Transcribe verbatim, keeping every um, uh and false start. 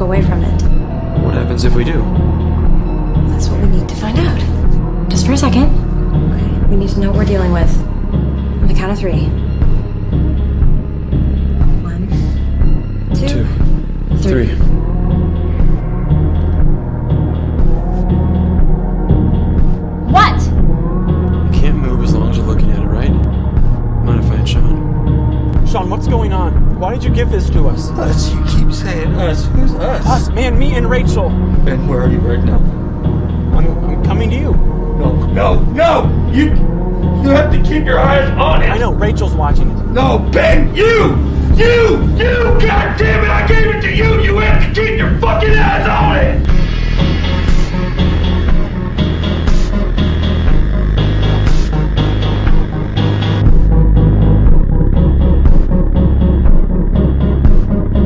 walk away from it. What happens if we do? That's what we need to find out. Just for a second. Okay. We need to know what we're dealing with. On the count of three. One, two, Two, three. three. What? You can't move as long as you're looking at it, right? Mind if I find Sean? Sean, what's going on? Why did you give this to us? Us, you keep saying us. Who's us? Us, man, me and Rachel. Ben, where are you right now? I'm, I'm coming to you. No, no, no! You you have to keep your eyes on it! I know, Rachel's watching it. No, Ben, you! You! You! God damn it, I gave it to you! You have to keep your fucking eyes on it!